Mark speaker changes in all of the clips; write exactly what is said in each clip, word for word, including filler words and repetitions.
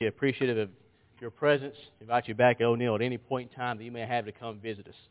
Speaker 1: be appreciative of your presence. Invite you back at O'Neill at any point in time that you may have to come visit us.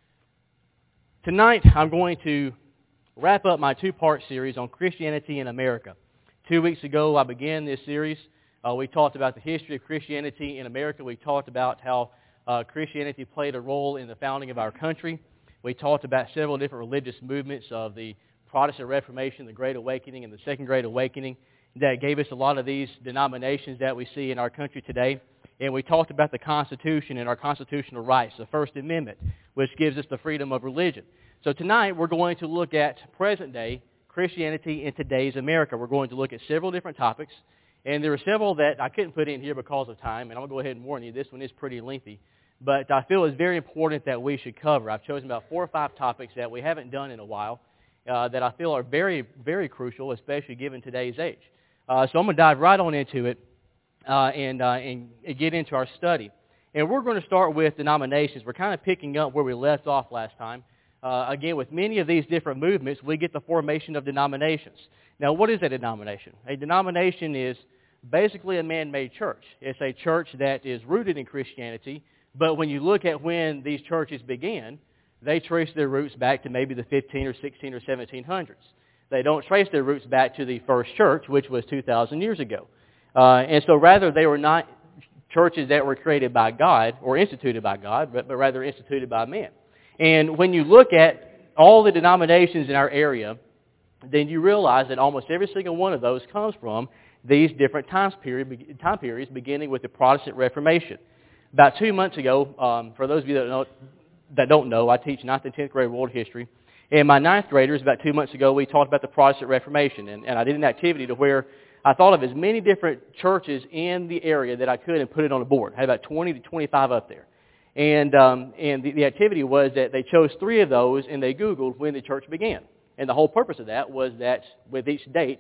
Speaker 1: Tonight, I'm going to wrap up my two-part series on Christianity in America. Two weeks ago, I began this series. Uh, we talked about the history of Christianity in America. We talked about how uh, Christianity played a role in the founding of our country. We talked about several different religious movements of the Protestant Reformation, the Great Awakening, and the Second Great Awakening that gave us a lot of these denominations that we see in our country today. And we talked about the Constitution and our constitutional rights, the First Amendment, which gives us the freedom of religion. So tonight we're going to look at present-day Christianity in today's America. We're going to look at several different topics, and there are several that I couldn't put in here because of time, and I'm going to go ahead and warn you, this one is pretty lengthy. But I feel it's very important that we should cover. I've chosen about four or five topics that we haven't done in a while uh, that I feel are very, very crucial, especially given today's age. Uh, so I'm going to dive right on into it uh, and, uh, and get into our study. And we're going to start with denominations. We're kind of picking up where we left off last time. Uh, again, with many of these different movements, we get the formation of denominations. Now, what is a denomination? A denomination is basically a man-made church. It's a church that is rooted in Christianity, but when you look at when these churches began, they trace their roots back to maybe the fifteen or sixteen or seventeen hundreds. They don't trace their roots back to the first church, which was two thousand years ago. Uh, and so rather, they were not churches that were created by God or instituted by God, but, but rather instituted by man. And when you look at all the denominations in our area, then you realize that almost every single one of those comes from these different time, period, time periods, beginning with the Protestant Reformation. About two months ago, um, for those of you that don't, that don't know, I teach ninth and tenth grade world history. And my ninth graders, about two months ago, we talked about the Protestant Reformation. And, and I did an activity to where I thought of as many different churches in the area that I could and put it on a board. I had about twenty to twenty-five up there. And um, and the, the activity was that they chose three of those and they Googled when the church began. And the whole purpose of that was that with each date,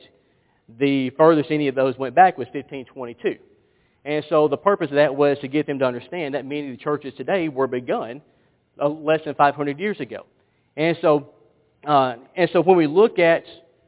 Speaker 1: the furthest any of those went back was fifteen twenty-two. And so the purpose of that was to get them to understand that many of the churches today were begun uh, less than five hundred years ago. And so, uh, and so when we look at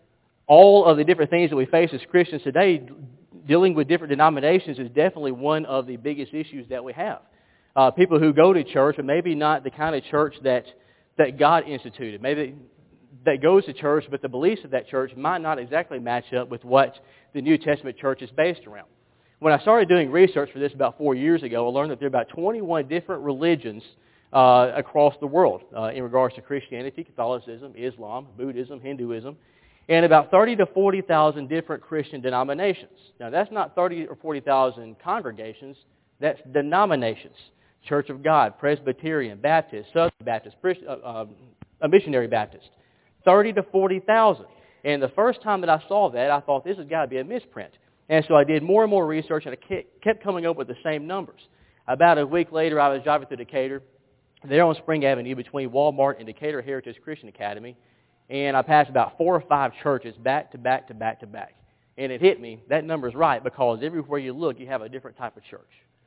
Speaker 1: all of the different things that we face as Christians today, dealing with different denominations is definitely one of the biggest issues that we have. Uh, people who go to church, but maybe not the kind of church that, that God instituted. Maybe that goes to church, but the beliefs of that church might not exactly match up with what the New Testament church is based around. When I started doing research for this about four years ago, I learned that there are about twenty-one different religions uh, across the world uh, in regards to Christianity, Catholicism, Islam, Buddhism, Hinduism, and about thirty to forty thousand different Christian denominations. Now, that's not thirty or forty thousand congregations. That's denominations. Church of God, Presbyterian, Baptist, Southern Baptist, uh, uh, a Missionary Baptist. thirty to forty thousand. And the first time that I saw that, I thought this has got to be a misprint. And so I did more and more research, and I kept coming up with the same numbers. About a week later, I was driving through Decatur, there on Spring Avenue between Walmart and Decatur Heritage Christian Academy, and I passed about four or five churches back to back to back to back. And it hit me, that number's right, because everywhere you look, you have a different type of church.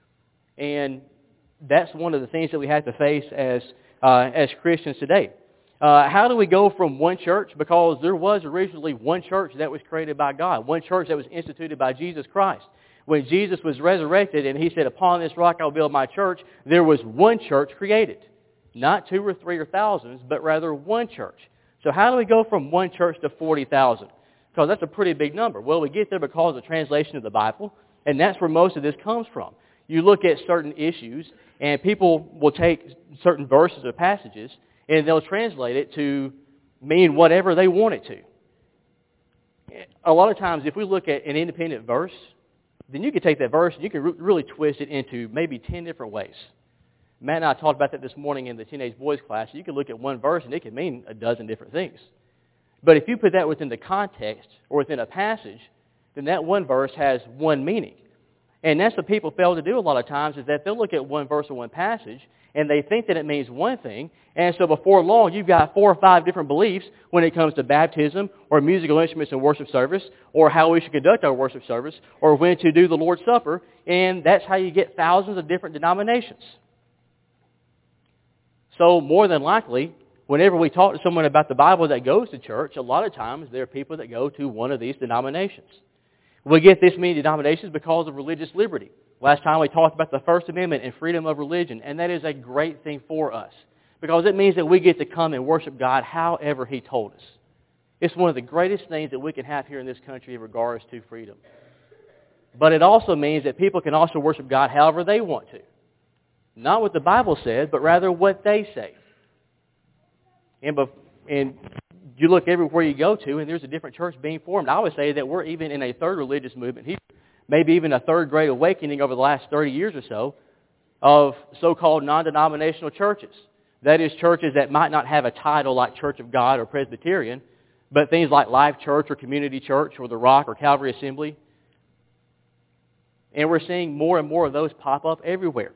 Speaker 1: And that's one of the things that we have to face as uh, as Christians today. Uh, how do we go from one church? Because there was originally one church that was created by God, one church that was instituted by Jesus Christ. When Jesus was resurrected and he said, upon this rock I will build my church, there was one church created. Not two or three or thousands, but rather one church. So how do we go from one church to forty thousand? Because that's a pretty big number. Well, we get there because of the translation of the Bible, and that's where most of this comes from. You look at certain issues, and people will take certain verses or passages, and they'll translate it to mean whatever they want it to. A lot of times, if we look at an independent verse, then you can take that verse and you can re- really twist it into maybe ten different ways. Matt and I talked about that this morning in the teenage boys class. You can look at one verse and it can mean a dozen different things. But if you put that within the context or within a passage, then that one verse has one meaning. And that's what people fail to do a lot of times, is that they'll look at one verse or one passage and they think that it means one thing. And so before long, you've got four or five different beliefs when it comes to baptism or musical instruments in worship service or how we should conduct our worship service or when to do the Lord's Supper. And that's how you get thousands of different denominations. So more than likely, whenever we talk to someone about the Bible that goes to church, a lot of times there are people that go to one of these denominations. We get this many denominations because of religious liberty. Last time we talked about the First Amendment and freedom of religion, and that is a great thing for us because it means that we get to come and worship God however He told us. It's one of the greatest things that we can have here in this country in regards to freedom. But it also means that people can also worship God however they want to. Not what the Bible says, but rather what they say. And, and you look everywhere you go to, and there's a different church being formed. I would say that we're even in a third religious movement here. Maybe even a third great awakening over the last thirty years or so of so-called non-denominational churches. That is, churches that might not have a title like Church of God or Presbyterian, but things like Life Church or Community Church or The Rock or Calvary Assembly. And we're seeing more and more of those pop up everywhere.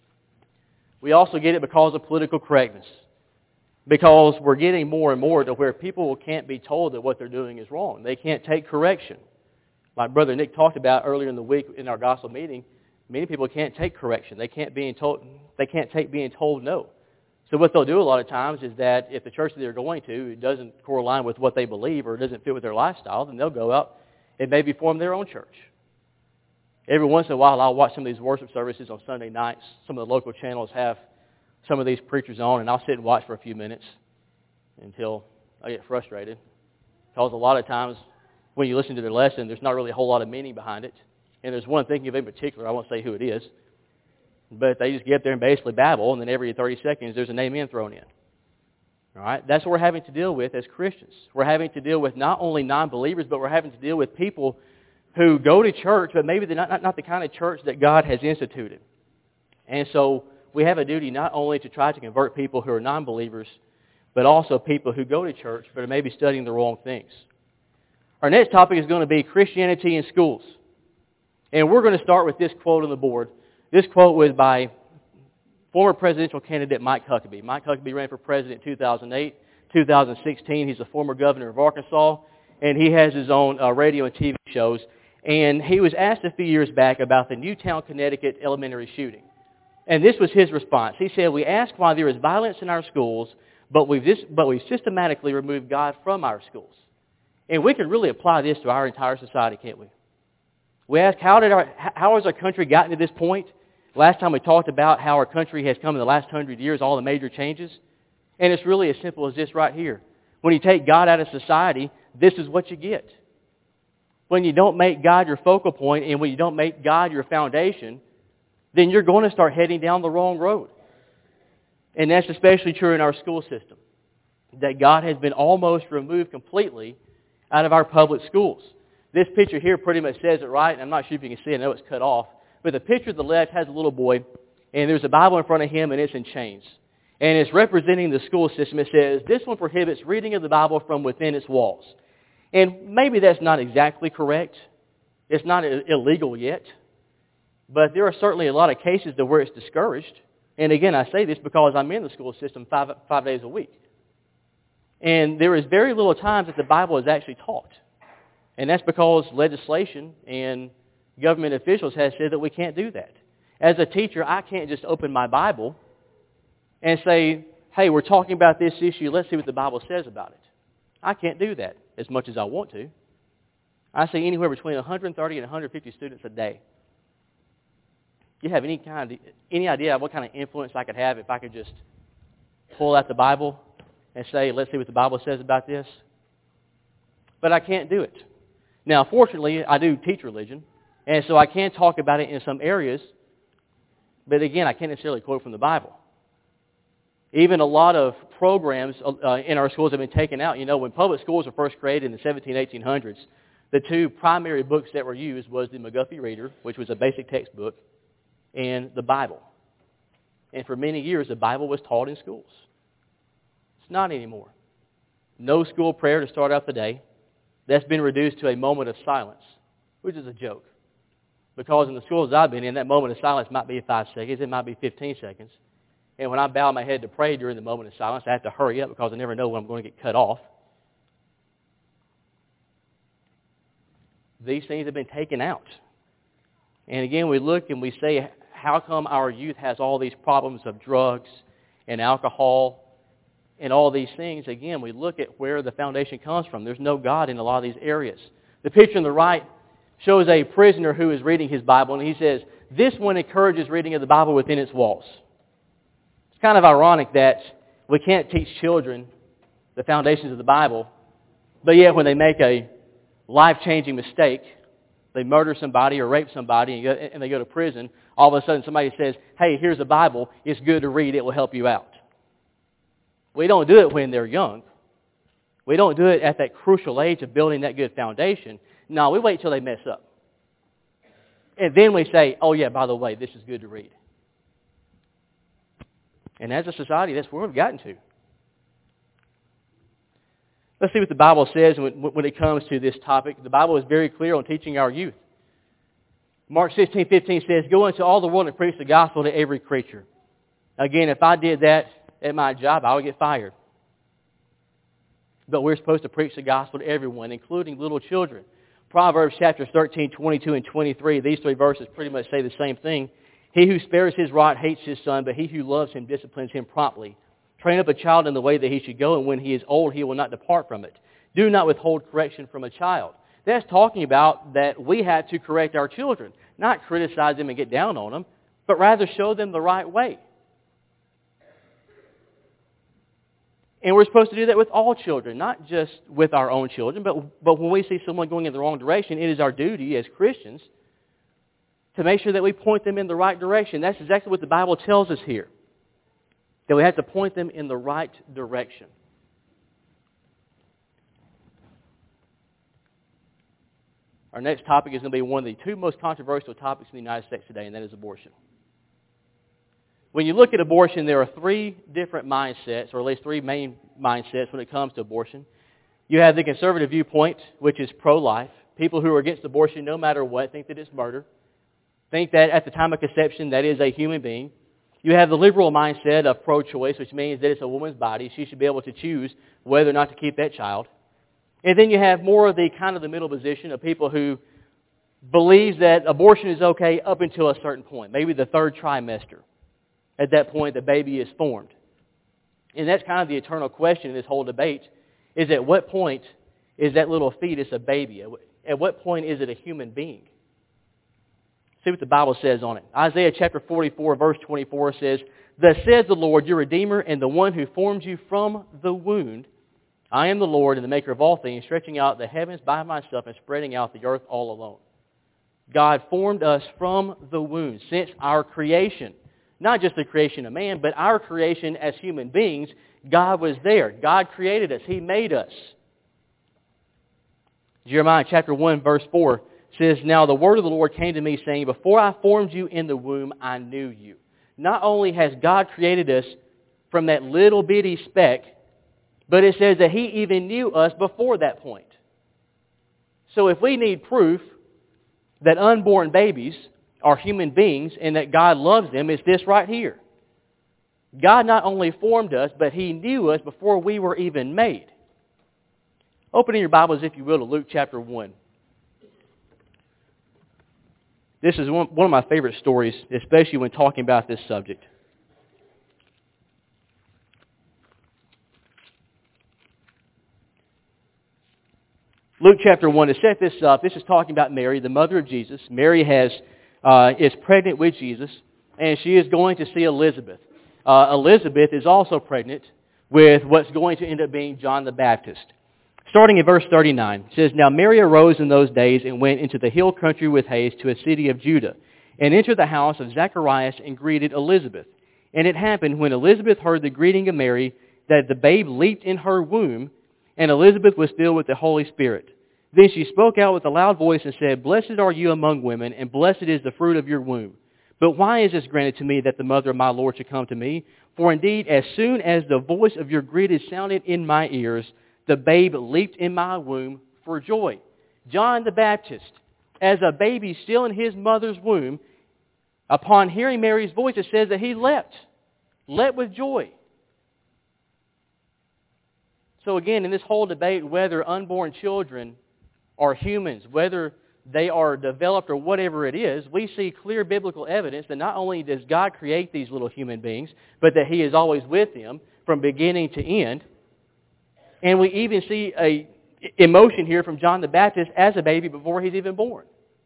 Speaker 1: We also get it because of political correctness. Because we're getting more and more to where people can't be told that what they're doing is wrong. They can't take correction. Like Brother Nick talked about earlier in the week in our gospel meeting, many people can't take correction. They can't being told they can't take being told no. So what they'll do a lot of times is that if the church that they're going to doesn't correlate with what they believe or doesn't fit with their lifestyle, then they'll go out and maybe form their own church. Every once in a while, I'll watch some of these worship services on Sunday nights. Some of the local channels have some of these preachers on, and I'll sit and watch for a few minutes until I get frustrated. Because a lot of times, when you listen to their lesson, there's not really a whole lot of meaning behind it. And there's one thinking of in particular, I won't say who it is, but they just get up there and basically babble, and then every thirty seconds there's an amen thrown in. All right? That's what we're having to deal with as Christians. We're having to deal with not only non-believers, but we're having to deal with people who go to church, but maybe they're not, not, not the kind of church that God has instituted. And so we have a duty not only to try to convert people who are non-believers, but also people who go to church but are maybe studying the wrong things. Our next topic is going to be Christianity in schools. And we're going to start with this quote on the board. This quote was by former presidential candidate Mike Huckabee. Mike Huckabee ran for president in two thousand eight, two thousand sixteen. He's a former governor of Arkansas, and he has his own uh, radio and T V shows. And he was asked a few years back about the Newtown, Connecticut elementary shooting. And this was his response. He said, "We ask why there is violence in our schools, but we've, dis- but we've systematically removed God from our schools." And we can really apply this to our entire society, can't we? We ask, how did our, how has our country gotten to this point? Last time we talked about how our country has come in the last hundred years, all the major changes. And it's really as simple as this right here. When you take God out of society, this is what you get. When you don't make God your focal point and when you don't make God your foundation, then you're going to start heading down the wrong road. And that's especially true in our school system. That God has been almost removed completely out of our public schools. This picture here pretty much says it right, and I'm not sure if you can see it. I know it's cut off. But the picture to the left has a little boy, and there's a Bible in front of him, and it's in chains. And it's representing the school system. It says, "This one prohibits reading of the Bible from within its walls." And maybe that's not exactly correct. It's not illegal yet. But there are certainly a lot of cases to where it's discouraged. And again, I say this because I'm in the school system five, five days a week. And there is very little time that the Bible is actually taught. And that's because legislation and government officials have said that we can't do that. As a teacher, I can't just open my Bible and say, "Hey, we're talking about this issue. Let's see what the Bible says about it." I can't do that as much as I want to. I see anywhere between one hundred thirty and one hundred fifty students a day. Do you have any kind of, any idea of what kind of influence I could have if I could just pull out the Bible and say, "Let's see what the Bible says about this"? But I can't do it. Now, fortunately, I do teach religion, and so I can talk about it in some areas, but again, I can't necessarily quote from the Bible. Even a lot of programs uh, in our schools have been taken out. You know, when public schools were first created in the seventeen, eighteen hundreds, the two primary books that were used was the McGuffey Reader, which was a basic textbook, and the Bible. And for many years, the Bible was taught in schools. It's not anymore. No school prayer to start out the day. That's been reduced to a moment of silence, which is a joke. Because in the schools I've been in, that moment of silence might be five seconds, it might be fifteen seconds. And when I bow my head to pray during the moment of silence, I have to hurry up because I never know when I'm going to get cut off. These things have been taken out. And again, we look and we say, how come our youth has all these problems of drugs and alcohol and all these things? Again, we look at where the foundation comes from. There's no God in a lot of these areas. The picture on the right shows a prisoner who is reading his Bible, and he says, this one encourages reading of the Bible within its walls. It's kind of ironic that we can't teach children the foundations of the Bible, but yet when they make a life-changing mistake, they murder somebody or rape somebody and they go to prison, all of a sudden somebody says, hey, here's the Bible, it's good to read, it will help you out. We don't do it when they're young. We don't do it at that crucial age of building that good foundation. No, we wait till they mess up. And then we say, oh yeah, by the way, this is good to read. And as a society, that's where we've gotten to. Let's see what the Bible says when it comes to this topic. The Bible is very clear on teaching our youth. Mark sixteen fifteen says, go into all the world and preach the gospel to every creature. Again, if I did that at my job, I would get fired. But we're supposed to preach the gospel to everyone, including little children. Proverbs chapter thirteen, twenty-two, and twenty-three, these three verses pretty much say the same thing. He who spares his rod hates his son, but he who loves him disciplines him promptly. Train up a child in the way that he should go, and when he is old, he will not depart from it. Do not withhold correction from a child. That's talking about that we have to correct our children, not criticize them and get down on them, but rather show them the right way. And we're supposed to do that with all children, not just with our own children, but, but when we see someone going in the wrong direction, it is our duty as Christians to make sure that we point them in the right direction. That's exactly what the Bible tells us here, that we have to point them in the right direction. Our next topic is going to be one of the two most controversial topics in the United States today, and that is abortion. When you look at abortion, there are three different mindsets, or at least three main mindsets when it comes to abortion. You have the conservative viewpoint, which is pro-life. People who are against abortion, no matter what, think that it's murder. Think that at the time of conception, that is a human being. You have the liberal mindset of pro-choice, which means that it's a woman's body. She should be able to choose whether or not to keep that child. And then you have more of the kind of the middle position of people who believes that abortion is okay up until a certain point, maybe the third trimester. At that point, the baby is formed. And that's kind of the eternal question in this whole debate, is at what point is that little fetus a baby? At what point is it a human being? See what the Bible says on it. Isaiah chapter forty-four, verse twenty-four says, thus says the Lord, your Redeemer, and the one who formed you from the womb. I am the Lord and the maker of all things, stretching out the heavens by myself and spreading out the earth all alone. God formed us from the womb, since our creation. Not just the creation of man, but our creation as human beings. God was there. God created us. He made us. Jeremiah chapter one, verse four says, now the word of the Lord came to me, saying, before I formed you in the womb, I knew you. Not only has God created us from that little bitty speck, but it says that He even knew us before that point. So if we need proof that unborn babies are human beings and that God loves them, it's this right here. God not only formed us, but He knew us before we were even made. Open your Bibles, if you will, to Luke chapter one. This is one, one of my favorite stories, especially when talking about this subject. Luke chapter one, to set this up, this is talking about Mary, the mother of Jesus. Mary has uh, is pregnant with Jesus, and she is going to see Elizabeth. Uh, Elizabeth is also pregnant with what's going to end up being John the Baptist. Starting in verse thirty-nine, it says, now Mary arose in those days and went into the hill country with haste to a city of Judah, and entered the house of Zacharias and greeted Elizabeth. And it happened, when Elizabeth heard the greeting of Mary, that the babe leaped in her womb, and Elizabeth was filled with the Holy Spirit. Then she spoke out with a loud voice and said, blessed are you among women, and blessed is the fruit of your womb. But why is this granted to me, that the mother of my Lord should come to me? For indeed, as soon as the voice of your greeting sounded in my ears, the babe leaped in my womb for joy. John the Baptist, as a baby still in his mother's womb, upon hearing Mary's voice, it says that he leapt. Leapt with joy. So again, in this whole debate, whether unborn children are humans, whether they are developed or whatever it is, we see clear biblical evidence that not only does God create these little human beings, but that He is always with them from beginning to end. And we even see a emotion here from John the Baptist as a baby before he's even born.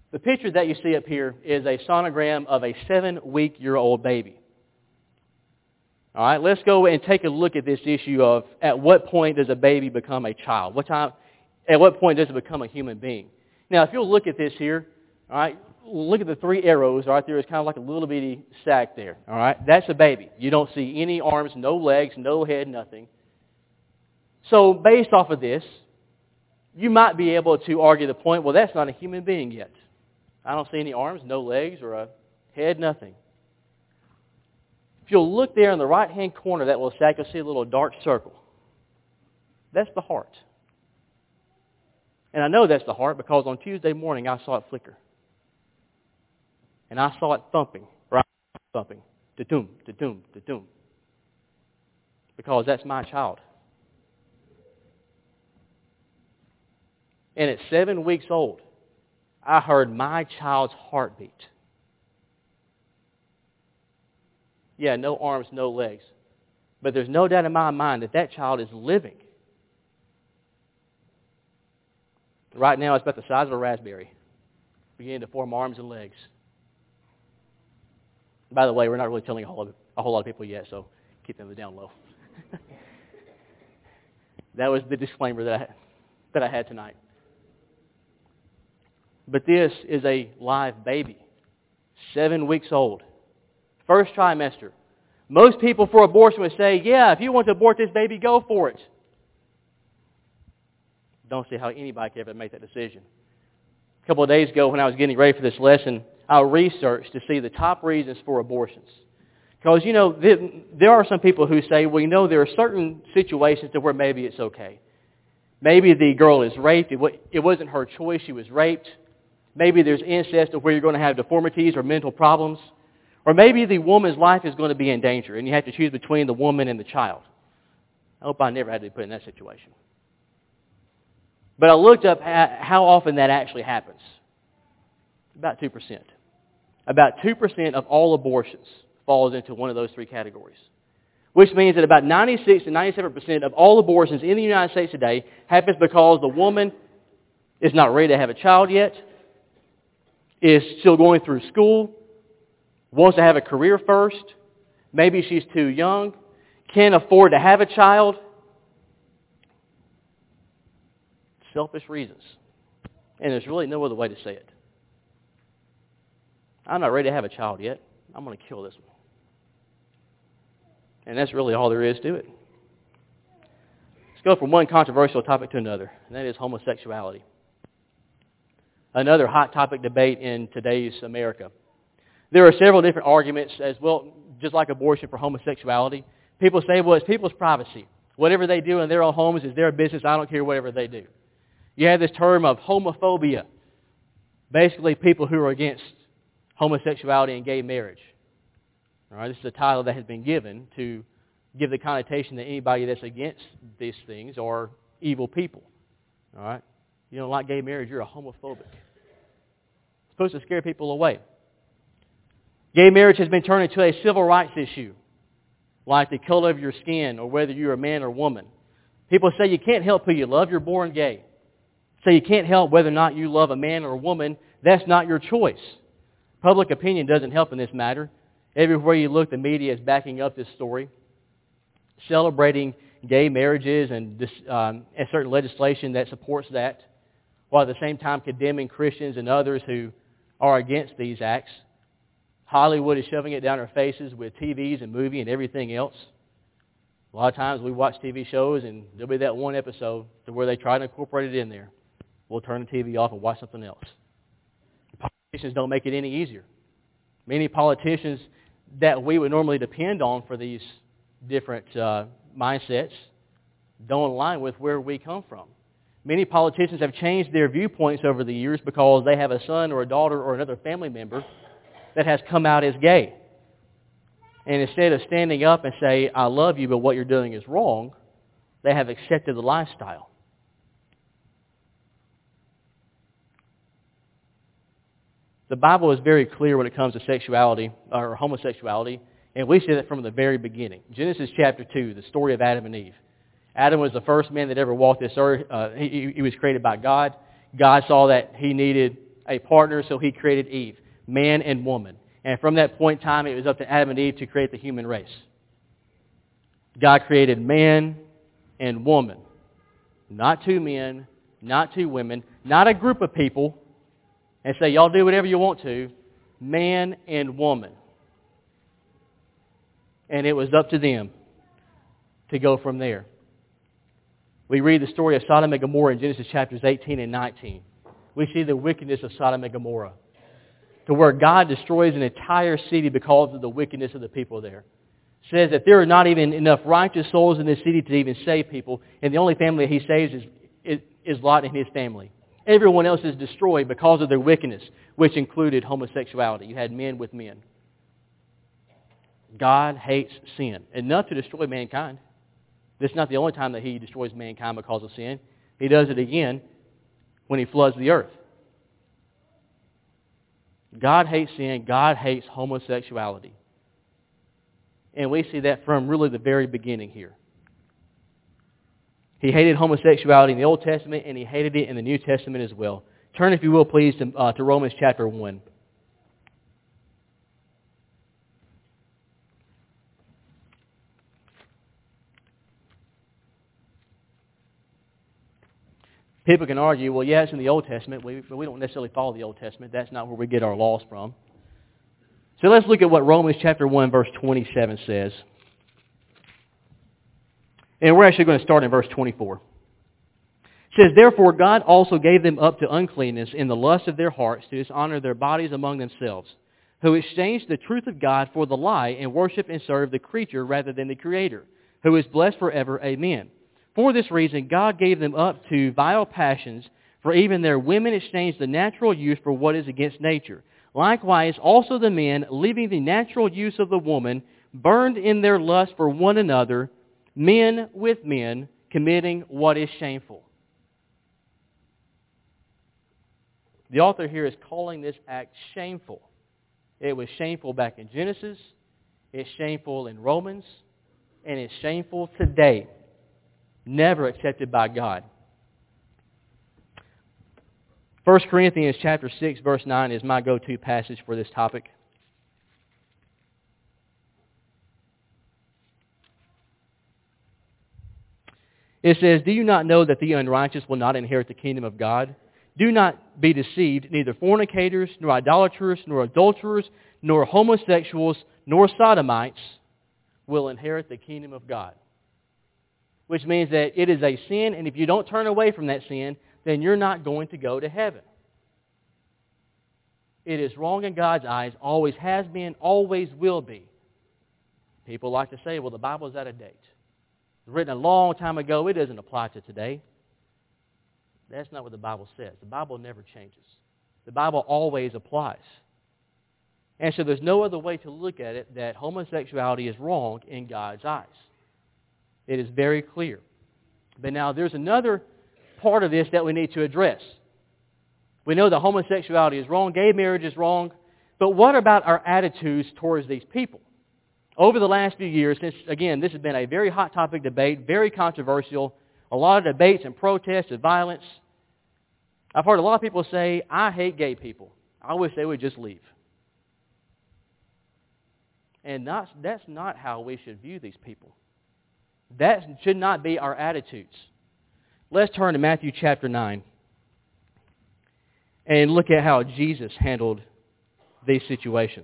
Speaker 1: The picture that you see up here is a sonogram of a seven-week-year-old baby. All right, let's go and take a look at this issue of at what point does a baby become a child? What time? At what point does it become a human being? Now, if you'll look at this here, all right, look at the three arrows right there. It's kind of like a little bitty sack there. All right, that's a baby. You don't see any arms, no legs, no head, nothing. So based off of this, you might be able to argue the point, well, that's not a human being yet. I don't see any arms, no legs, or a head, nothing. If you'll look there in the right-hand corner of that little sack, you'll see a little dark circle. That's the heart. And I know that's the heart because on Tuesday morning I saw it flicker. And I saw it thumping, right? Thumping. Da-doom, da-doom, da-doom. Because that's my child. And at seven weeks old, I heard my child's heartbeat. Yeah, no arms, no legs. But there's no doubt in my mind that that child is living. Right now, it's about the size of a raspberry, beginning to form arms and legs. By the way, we're not really telling a whole, a whole lot of people yet, so keep them down low. That was the disclaimer that I, that I had tonight. But this is a live baby, seven weeks old, first trimester. Most people for abortion would say, yeah, if you want to abort this baby, go for it. Don't see how anybody could ever make that decision. A couple of days ago when I was getting ready for this lesson, I researched to see the top reasons for abortions. Because, you know, there are some people who say, well, you know, there are certain situations to where maybe it's okay. Maybe the girl is raped. It wasn't her choice. She was raped. Maybe there's incest to where you're going to have deformities or mental problems. Or maybe the woman's life is going to be in danger and you have to choose between the woman and the child. I hope I never had to be put in that situation. But I looked up how often that actually happens. About two percent. About two percent of all abortions falls into one of those three categories. Which means that about ninety-six to ninety-seven percent of all abortions in the United States today happens because the woman is not ready to have a child yet, is still going through school, wants to have a career first, maybe she's too young, can't afford to have a child. Selfish reasons. And there's really no other way to say it. I'm not ready to have a child yet. I'm going to kill this one. And that's really all there is to it. Let's go from one controversial topic to another, and that is homosexuality. Another hot topic debate in today's America. There are several different arguments as well, just like abortion, for homosexuality. People say, well, it's people's privacy. Whatever they do in their own homes is their business. I don't care whatever they do. You have this term of homophobia. Basically, people who are against homosexuality and gay marriage. All right, this is a title that has been given to give the connotation that anybody that's against these things are evil people. All right, you don't like gay marriage, you're a homophobic. It's supposed to scare people away. Gay marriage has been turned into a civil rights issue, like the color of your skin or whether you're a man or woman. People say you can't help who you love, you're born gay. Say you can't help whether or not you love a man or a woman, that's not your choice. Public opinion doesn't help in this matter. Everywhere you look, the media is backing up this story, celebrating gay marriages and, this, um, and certain legislation that supports that, while at the same time condemning Christians and others who are against these acts. Hollywood is shoving it down our faces with T Vs and movie and everything else. A lot of times we watch T V shows and there'll be that one episode to where they try to incorporate it in there. We'll turn the T V off and watch something else. Politicians don't make it any easier. Many politicians that we would normally depend on for these different uh, mindsets don't align with where we come from. Many politicians have changed their viewpoints over the years because they have a son or a daughter or another family member that has come out as gay. And instead of standing up and say, I love you, but what you're doing is wrong, they have accepted the lifestyle. The Bible is very clear when it comes to sexuality or homosexuality, and we see that from the very beginning. Genesis chapter two, the story of Adam and Eve. Adam was the first man that ever walked this earth. Uh, he, he was created by God. God saw that he needed a partner, so He created Eve, man and woman. And from that point in time, it was up to Adam and Eve to create the human race. God created man and woman. Not two men, not two women, not a group of people, and say, y'all do whatever you want to. Man and woman. And it was up to them to go from there. We read the story of Sodom and Gomorrah in Genesis chapters eighteen and nineteen. We see the wickedness of Sodom and Gomorrah, to where God destroys an entire city because of the wickedness of the people there. It says that there are not even enough righteous souls in this city to even save people, and the only family He saves is, is, is Lot and his family. Everyone else is destroyed because of their wickedness, which included homosexuality. You had men with men. God hates sin, enough to destroy mankind. This is not the only time that He destroys mankind because of sin. He does it again when He floods the earth. God hates sin. God hates homosexuality. And we see that from really the very beginning here. He hated homosexuality in the Old Testament, and He hated it in the New Testament as well. Turn, if you will, please, to, uh, to Romans chapter one. People can argue, well, yeah, it's in the Old Testament, we, but we don't necessarily follow the Old Testament. That's not where we get our laws from. So let's look at what Romans chapter one, verse twenty-seven says. And we're actually going to start in verse twenty-four. It says, therefore God also gave them up to uncleanness in the lust of their hearts to dishonor their bodies among themselves, who exchanged the truth of God for the lie and worship and serve the creature rather than the Creator, who is blessed forever. Amen. For this reason, God gave them up to vile passions, for even their women exchanged the natural use for what is against nature. Likewise, also the men, leaving the natural use of the woman, burned in their lust for one another, men with men, committing what is shameful. The author here is calling this act shameful. It was shameful back in Genesis, it's shameful in Romans, and it's shameful today. Never accepted by God. First Corinthians chapter six, verse nine is my go-to passage for this topic. It says, do you not know that the unrighteous will not inherit the kingdom of God? Do not be deceived, neither fornicators, nor idolaters, nor adulterers, nor homosexuals, nor sodomites will inherit the kingdom of God. Which means that it is a sin, and if you don't turn away from that sin, then you're not going to go to heaven. It is wrong in God's eyes, always has been, always will be. People like to say, well, the Bible is out of date. It was written a long time ago, it doesn't apply to today. That's not what the Bible says. The Bible never changes. The Bible always applies. And so there's no other way to look at it that homosexuality is wrong in God's eyes. It is very clear. But now there's another part of this that we need to address. We know that homosexuality is wrong, gay marriage is wrong, but what about our attitudes towards these people? Over the last few years, since, again, this has been a very hot topic debate, very controversial, a lot of debates and protests and violence, I've heard a lot of people say, I hate gay people. I wish they would just leave. And not, that's not how we should view these people. That should not be our attitudes. Let's turn to Matthew chapter nine and look at how Jesus handled these situations.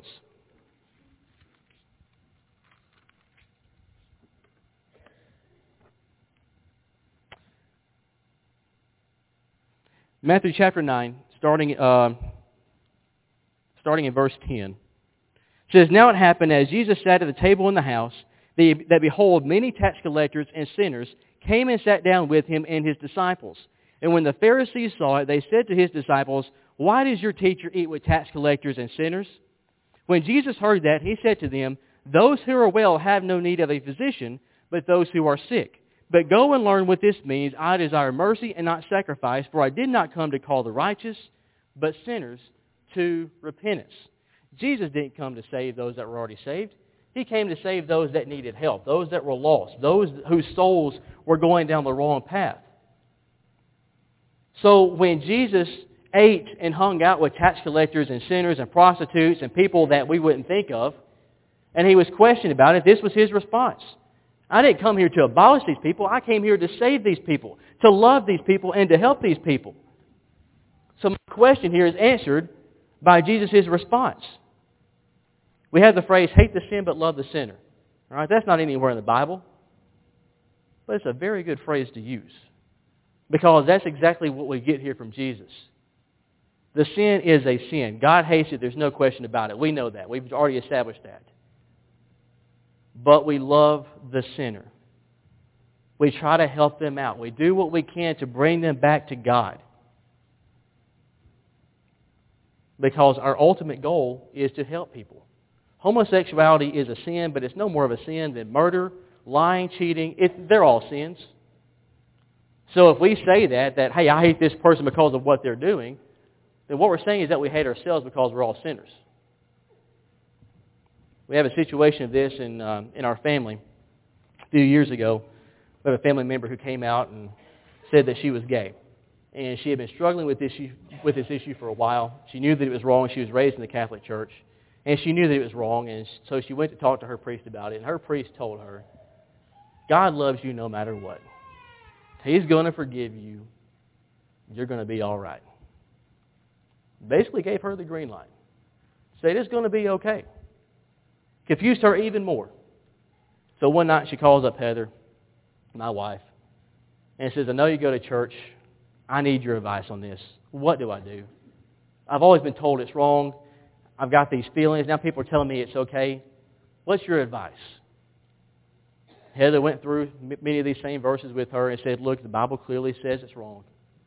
Speaker 1: Matthew chapter nine, starting, uh, starting in verse ten. It says, now it happened as Jesus sat at the table in the house, that behold, many tax collectors and sinners came and sat down with him and his disciples. And when the Pharisees saw it, they said to his disciples, why does your teacher eat with tax collectors and sinners? When Jesus heard that, he said to them, those who are well have no need of a physician, but those who are sick. But go and learn what this means. I desire mercy and not sacrifice, for I did not come to call the righteous, but sinners to repentance. Jesus didn't come to save those that were already saved. He came to save those that needed help, those that were lost, those whose souls were going down the wrong path. So when Jesus ate and hung out with tax collectors and sinners and prostitutes and people that we wouldn't think of. And he was questioned about it. This was his response. I didn't come here to abolish these people. I came here to save these people, to love these people, and to help these people. So my question here is answered by Jesus' response. We have the phrase, hate the sin but love the sinner. All right, that's not anywhere in the Bible. But it's a very good phrase to use. Because that's exactly what we get here from Jesus. The sin is a sin. God hates it. There's no question about it. We know that. We've already established that. But we love the sinner. We try to help them out. We do what we can to bring them back to God. Because our ultimate goal is to help people. Homosexuality is a sin, but it's no more of a sin than murder, lying, cheating. It, they're all sins. So if we say that, that, hey, I hate this person because of what they're doing, then what we're saying is that we hate ourselves because we're all sinners. We have a situation of this in um, in our family. A few years ago, we have a family member who came out and said that she was gay. And she had been struggling with this issue, with this issue for a while. She knew that it was wrong. She was raised in the Catholic Church. And she knew that it was wrong. And so she went to talk to her priest about it. And her priest told her, God loves you no matter what. He's going to forgive you. You're going to be all right. Basically gave her the green light. Said it's going to be okay. Confused her even more. So one night she calls up Heather, my wife, and says, I know you go to church. I need your advice on this. What do I do? I've always been told it's wrong. I've got these feelings. Now people are telling me it's okay. What's your advice? Heather went through many of these same verses with her and said, look, the Bible clearly says it's wrong.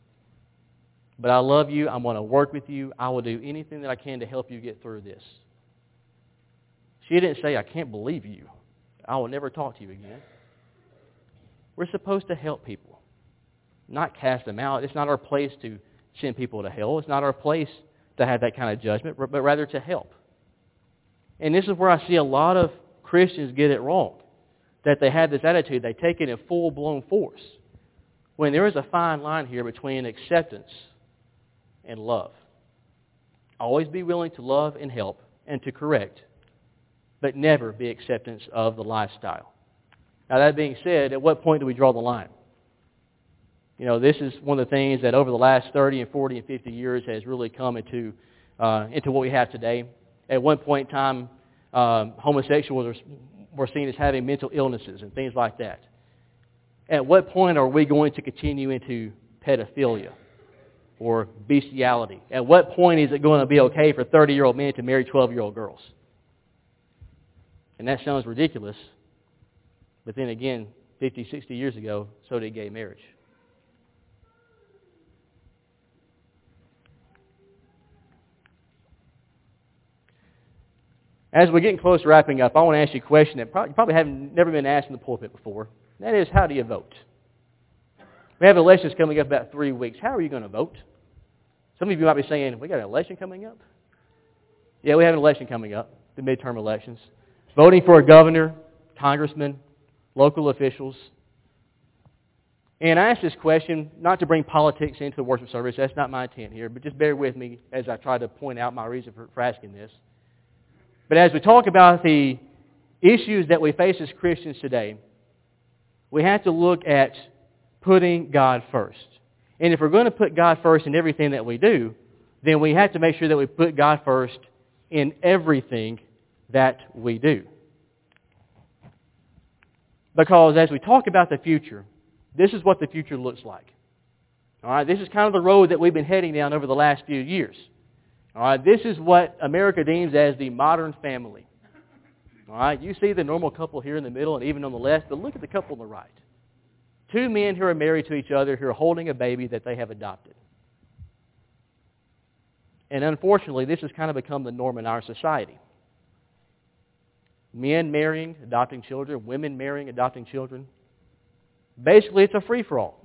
Speaker 1: But I love you. I'm going to work with you. I will do anything that I can to help you get through this. She didn't say, I can't believe you. I will never talk to you again. We're supposed to help people, not cast them out. It's not our place to send people to hell. It's not our place to have that kind of judgment, but rather to help. And this is where I see a lot of Christians get it wrong, that they have this attitude. They take it in full-blown force, when there is a fine line here between acceptance and love. Always be willing to love and help and to correct, but never be acceptance of the lifestyle. Now, that being said, at what point do we draw the line? You know, this is one of the things that over the last thirty and forty and fifty years has really come into uh, into what we have today. At one point in time, um, homosexuals were seen as having mental illnesses and things like that. At what point are we going to continue into pedophilia or bestiality? At what point is it going to be okay for thirty-year-old men to marry twelve-year-old girls? And that sounds ridiculous. But then again, fifty, sixty years ago, so did gay marriage. As we're getting close to wrapping up, I want to ask you a question that probably, probably haven't never been asked in the pulpit before. That is, how do you vote? We have elections coming up about three weeks. How are you going to vote? Some of you might be saying, we got an election coming up? Yeah, we have an election coming up, the midterm elections. Voting for a governor, congressman, local officials. And I ask this question not to bring politics into the worship service. That's not my intent here, but just bear with me as I try to point out my reason for, for asking this. But as we talk about the issues that we face as Christians today, we have to look at putting God first. And if we're going to put God first in everything that we do, then we have to make sure that we put God first in everything that we do. Because as we talk about the future, this is what the future looks like. All right, this is kind of the road that we've been heading down over the last few years. All right, this is what America deems as the modern family. All right, you see the normal couple here in the middle and even on the left, but look at the couple on the right. Two men who are married to each other who are holding a baby that they have adopted. And unfortunately, this has kind of become the norm in our society. Men marrying, adopting children, women marrying, adopting children. Basically, it's a free-for-all.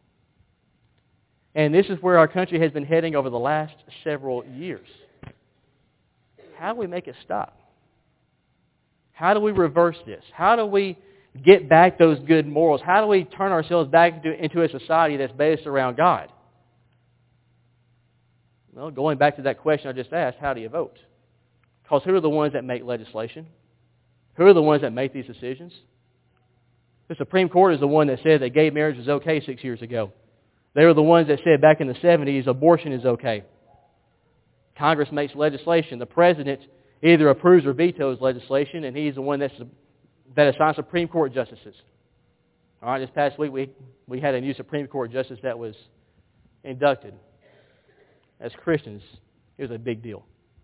Speaker 1: And this is where our country has been heading over the last several years. How do we make it stop? How do we reverse this? How do we get back those good morals? How do we turn ourselves back into, into a society that's based around God? Well, going back to that question I just asked, how do you vote? Because who are the ones that make legislation? Who are the ones that make these decisions? The Supreme Court is the one that said that gay marriage was okay six years ago. They were the ones that said back in the seventies abortion is okay. Congress makes legislation. The President either approves or vetoes legislation, and he's the one that's, that assigns Supreme Court justices. All right, this past week we, we had a new Supreme Court justice that was inducted. As Christians, it was a big deal.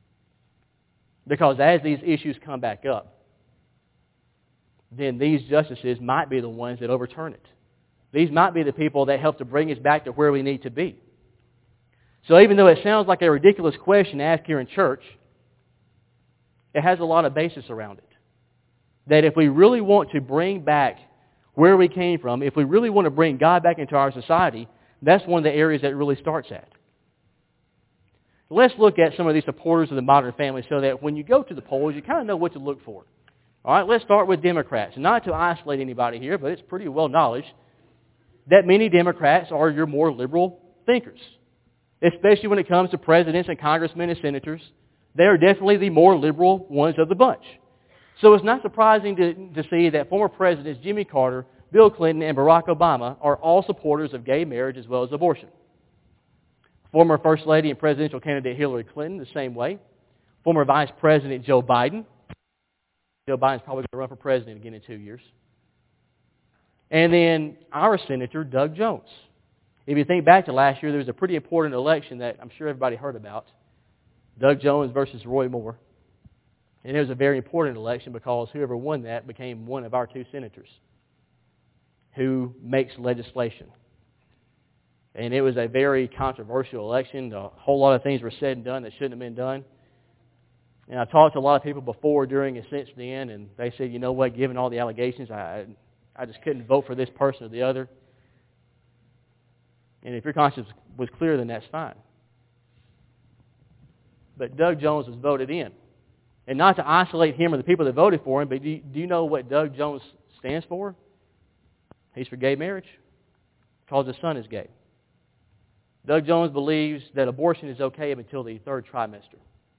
Speaker 1: Because as these issues come back up, then these justices might be the ones that overturn it. These might be the people that help to bring us back to where we need to be. So even though it sounds like a ridiculous question to ask here in church, it has a lot of basis around it. That if we really want to bring back where we came from, if we really want to bring God back into our society, that's one of the areas that it really starts at. Let's look at some of these supporters of the modern family so that when you go to the polls, you kind of know what to look for. All right, let's start with Democrats. Not to isolate anybody here, but it's pretty well knowledge that many Democrats are your more liberal thinkers, especially when it comes to presidents and congressmen and senators. They are definitely the more liberal ones of the bunch. So it's not surprising to, to see that former presidents Jimmy Carter, Bill Clinton, and Barack Obama are all supporters of gay marriage as well as abortion. Former First Lady and presidential candidate Hillary Clinton, the same way. Former Vice President Joe Biden. Joe Biden's probably going to run for president again in two years. And then our Senator Doug Jones. If you think back to last year, there was a pretty important election that I'm sure everybody heard about. Doug Jones versus Roy Moore. And it was a very important election because whoever won that became one of our two senators who makes legislation. And it was a very controversial election. A whole lot of things were said and done that shouldn't have been done. And I talked to a lot of people before, during, and since then, and they said, you know what, given all the allegations, I I just couldn't vote for this person or the other. And if your conscience was clear, then that's fine. But Doug Jones was voted in. And not to isolate him or the people that voted for him, but do you, do you know what Doug Jones stands for? He's for gay marriage because his son is gay. Doug Jones believes that abortion is okay up until the third trimester.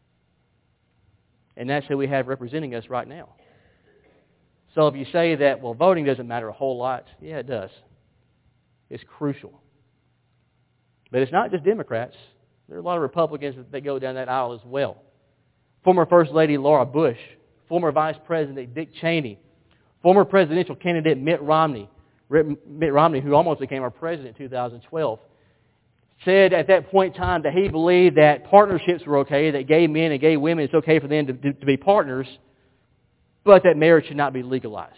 Speaker 1: And that's who we have representing us right now. So if you say that, well, voting doesn't matter a whole lot, yeah, it does. It's crucial. But it's not just Democrats. There are a lot of Republicans that go down that aisle as well. Former First Lady Laura Bush, former Vice President Dick Cheney, former presidential candidate Mitt Romney, Mitt Romney, who almost became our president in two thousand twelve, said at that point in time that he believed that partnerships were okay, that gay men and gay women, it's okay for them to, to, to be partners, but that marriage should not be legalized.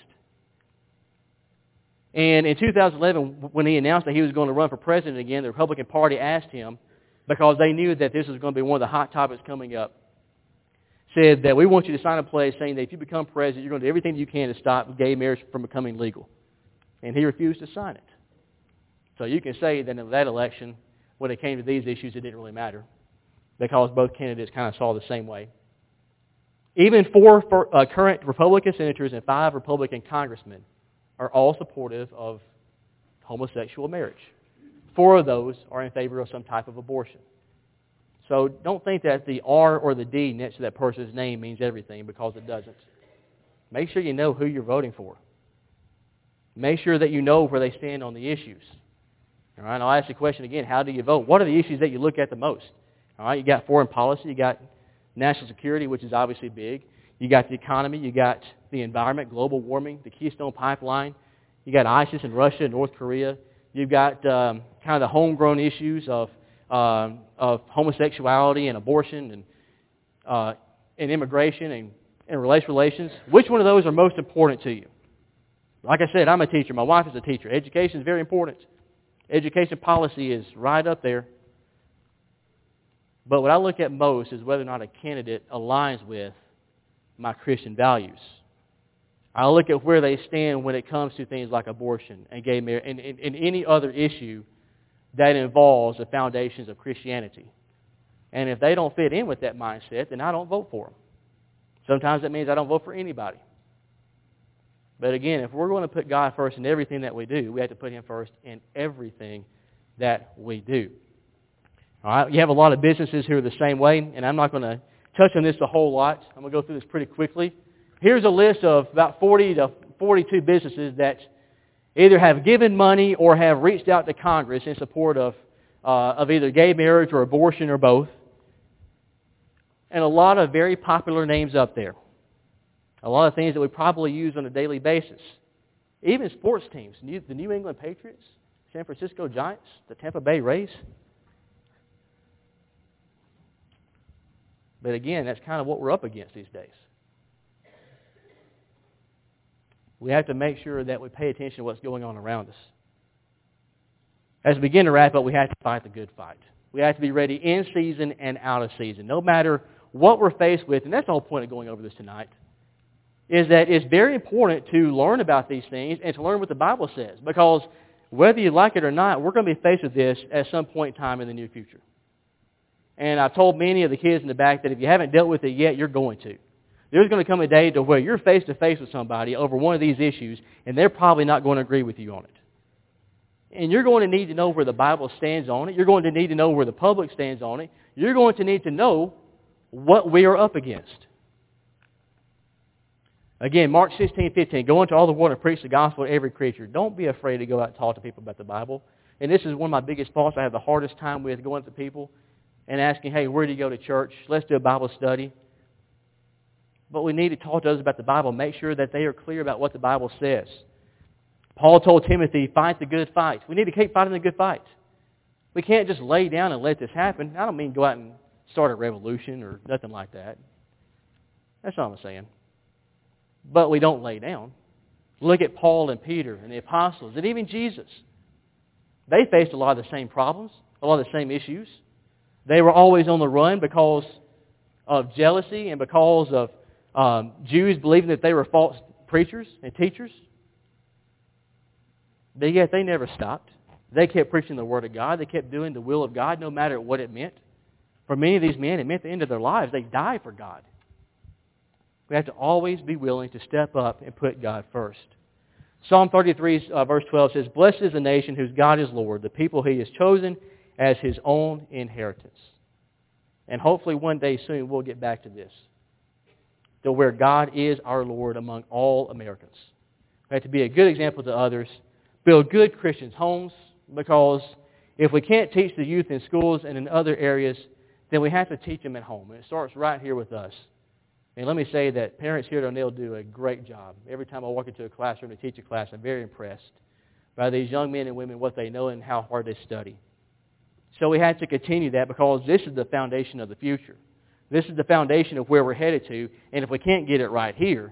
Speaker 1: And in two thousand eleven, when he announced that he was going to run for president again, the Republican Party asked him, because they knew that this was going to be one of the hot topics coming up, said that we want you to sign a pledge saying that if you become president, you're going to do everything you can to stop gay marriage from becoming legal. And he refused to sign it. So you can say that in that election, when it came to these issues, it didn't really matter because both candidates kind of saw the same way. Even four for, uh, current Republican senators and five Republican congressmen are all supportive of homosexual marriage. Four of those are in favor of some type of abortion. So don't think that the R or the D next to that person's name means everything, because it doesn't. Make sure you know who you're voting for. Make sure that you know where they stand on the issues. All right, I'll ask the question again, how do you vote? What are the issues that you look at the most? All right, you got foreign policy, you got national security, which is obviously big. You got the economy, you got the environment, global warming, the Keystone Pipeline. You got ISIS in Russia and North Korea. You've got um, kind of the homegrown issues of uh, of homosexuality and abortion and uh, and immigration and, and race relations. Which one of those are most important to you? Like I said, I'm a teacher. My wife is a teacher. Education is very important. Education policy is right up there. But what I look at most is whether or not a candidate aligns with my Christian values. I look at where they stand when it comes to things like abortion and gay marriage and, and, and any other issue that involves the foundations of Christianity. And if they don't fit in with that mindset, then I don't vote for them. Sometimes that means I don't vote for anybody. But again, if we're going to put God first in everything that we do, we have to put Him first in everything that we do. All right, you have a lot of businesses who are the same way, and I'm not going to touch on this a whole lot. I'm going to go through this pretty quickly. Here's a list of about forty to forty-two businesses that either have given money or have reached out to Congress in support of, uh, of either gay marriage or abortion or both. And a lot of very popular names up there. A lot of things that we probably use on a daily basis. Even sports teams, the New England Patriots, San Francisco Giants, the Tampa Bay Rays. But again, that's kind of what we're up against these days. We have to make sure that we pay attention to what's going on around us. As we begin to wrap up, we have to fight the good fight. We have to be ready in season and out of season, no matter what we're faced with. And that's the whole point of going over this tonight, is that it's very important to learn about these things and to learn what the Bible says. Because whether you like it or not, we're going to be faced with this at some point in time in the near future. And I've told many of the kids in the back that if you haven't dealt with it yet, you're going to. There's going to come a day to where you're face-to-face with somebody over one of these issues, and they're probably not going to agree with you on it. And you're going to need to know where the Bible stands on it. You're going to need to know where the public stands on it. You're going to need to know what we are up against. Again, Mark sixteen fifteen, go into all the world and preach the gospel to every creature. Don't be afraid to go out and talk to people about the Bible. And this is one of my biggest faults I have the hardest time with, going to people and asking, hey, where do you go to church? Let's do a Bible study. But we need to talk to others about the Bible, make sure that they are clear about what the Bible says. Paul told Timothy, fight the good fight. We need to keep fighting the good fight. We can't just lay down and let this happen. I don't mean go out and start a revolution or nothing like that. That's not what I'm saying. But we don't lay down. Look at Paul and Peter and the apostles and even Jesus. They faced a lot of the same problems, a lot of the same issues. They were always on the run because of jealousy and because of um, Jews believing that they were false preachers and teachers. But yet they never stopped. They kept preaching the Word of God. They kept doing the will of God no matter what it meant. For many of these men, it meant the end of their lives. They died for God. We have to always be willing to step up and put God first. Psalm thirty-three, uh, verse twelve says, blessed is the nation whose God is Lord, the people He has chosen as His own inheritance. And hopefully one day soon we'll get back to this, to where God is our Lord among all Americans. We have to be a good example to others, build good Christians' homes, because if we can't teach the youth in schools and in other areas, then we have to teach them at home. And it starts right here with us. And let me say that parents here at O'Neill do a great job. Every time I walk into a classroom to teach a class, I'm very impressed by these young men and women, what they know and how hard they study. So we have to continue that because this is the foundation of the future. This is the foundation of where we're headed to. And if we can't get it right here,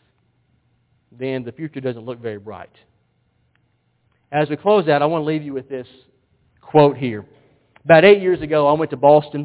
Speaker 1: then the future doesn't look very bright. As we close out, I want to leave you with this quote here. About eight years ago, I went to Boston,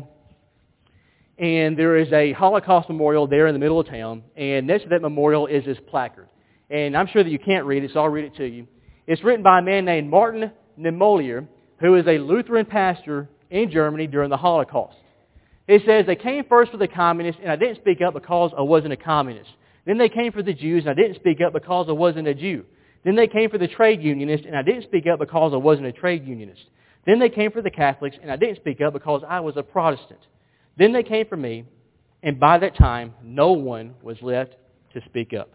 Speaker 1: and there is a Holocaust memorial there in the middle of town, and next to that memorial is this placard. And I'm sure that you can't read it, so I'll read it to you. It's written by a man named Martin Niemöller, who is a Lutheran pastor in Germany during the Holocaust. It says, they came first for the communists, and I didn't speak up because I wasn't a communist. Then they came for the Jews, and I didn't speak up because I wasn't a Jew. Then they came for the trade unionists, and I didn't speak up because I wasn't a trade unionist. Then they came for the Catholics, and I didn't speak up because I was a Protestant. Then they came for me, and by that time, no one was left to speak up.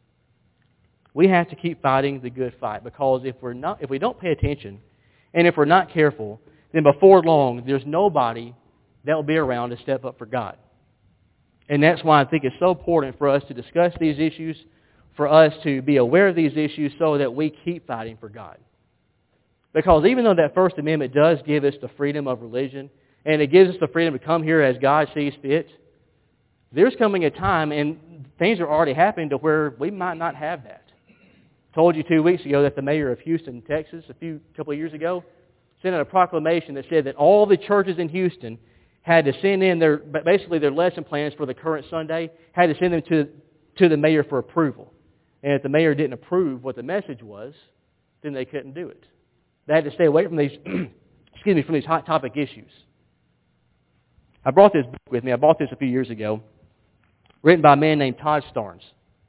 Speaker 1: We have to keep fighting the good fight, because if we're not, if we don't pay attention, and if we're not careful, then before long, there's nobody that will be around to step up for God. And that's why I think it's so important for us to discuss these issues, for us to be aware of these issues so that we keep fighting for God. Because even though that First Amendment does give us the freedom of religion, and it gives us the freedom to come here as God sees fit, there's coming a time, and things are already happening, to where we might not have that. I told you two weeks ago that the mayor of Houston, Texas, a few couple of years ago, sent out a proclamation that said that all the churches in Houston had to send in their, basically their lesson plans for the current Sunday, had to send them to, to the mayor for approval. And if the mayor didn't approve what the message was, then they couldn't do it. They had to stay away from these, excuse me, from these hot topic issues. I brought this book with me. I bought this a few years ago, written by a man named Todd Starnes.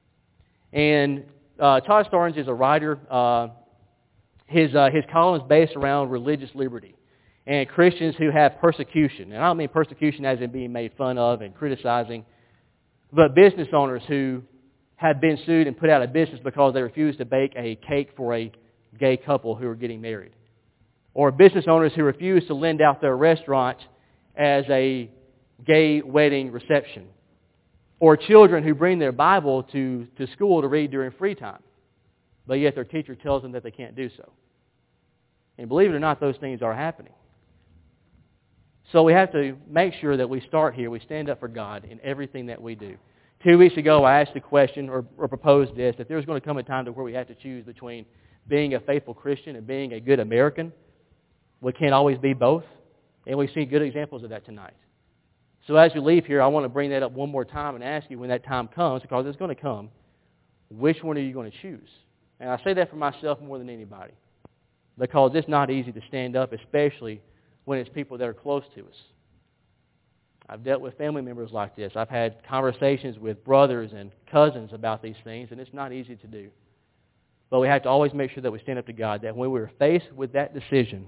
Speaker 1: And uh, Todd Starnes is a writer. Uh, his uh, his column is based around religious liberty. and Christians who have persecution. And I don't mean persecution as in being made fun of and criticizing, but business owners who have been sued and put out of business because they refused to bake a cake for a gay couple who are getting married. Or business owners who refuse to lend out their restaurant as a gay wedding reception. Or children who bring their Bible to, to school to read during free time, but yet their teacher tells them that they can't do so. And believe it or not, those things are happening. So we have to make sure that we start here. We stand up for God in everything that we do. Two weeks ago, I asked the question, or, or proposed this, that there's going to come a time to where we have to choose between being a faithful Christian and being a good American. We can't always be both. And we've seen good examples of that tonight. So as we leave here, I want to bring that up one more time and ask you when that time comes, because it's going to come, which one are you going to choose? And I say that for myself more than anybody, because it's not easy to stand up, especially when it's people that are close to us. I've dealt with family members like this. I've had conversations with brothers and cousins about these things, and it's not easy to do. But we have to always make sure that we stand up to God, that when we're faced with that decision,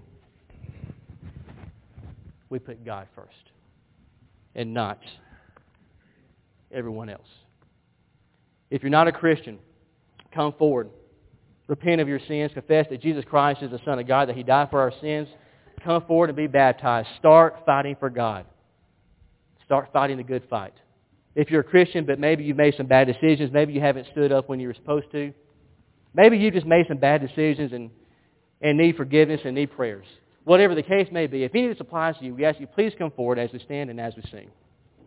Speaker 1: we put God first and not everyone else. If you're not a Christian, come forward. Repent of your sins. Confess that Jesus Christ is the Son of God, that He died for our sins. Come forward and be baptized. Start fighting for God. Start fighting the good fight. If you're a Christian, but maybe you've made some bad decisions, maybe you haven't stood up when you were supposed to, maybe you just made some bad decisions and, and need forgiveness and need prayers. Whatever the case may be, if any of this applies to you, we ask you please come forward as we stand and as we sing.